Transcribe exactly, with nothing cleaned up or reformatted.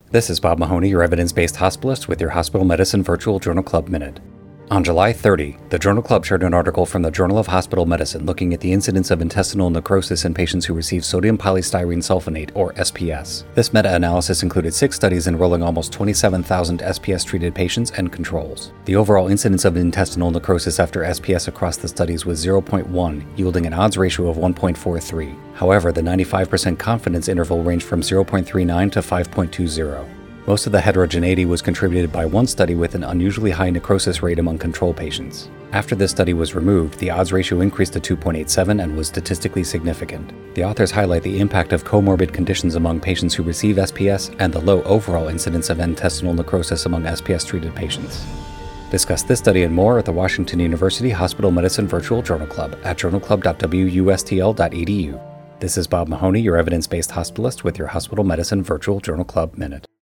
This is Bob Mahoney, your evidence-based hospitalist with your Hospital Medicine Virtual Journal Club Minute. On July thirtieth, the Journal Club shared an article from the Journal of Hospital Medicine looking at the incidence of intestinal necrosis in patients who receive sodium polystyrene sulfonate, or S P S. This meta-analysis included six studies enrolling almost twenty-seven thousand S P S-treated patients and controls. The overall incidence of intestinal necrosis after S P S across the studies was zero point one, yielding an odds ratio of one point four three. However, the ninety-five percent confidence interval ranged from zero point three nine to five point two zero. Most of the heterogeneity was contributed by one study with an unusually high necrosis rate among control patients. After this study was removed, the odds ratio increased to two point eight seven and was statistically significant. The authors highlight the impact of comorbid conditions among patients who receive S P S and the low overall incidence of intestinal necrosis among S P S-treated patients. Discuss this study and more at the Washington University Hospital Medicine Virtual Journal Club at journal club dot w u s t l dot e d u. This is Bob Mahoney, your evidence-based hospitalist with your Hospital Medicine Virtual Journal Club Minute.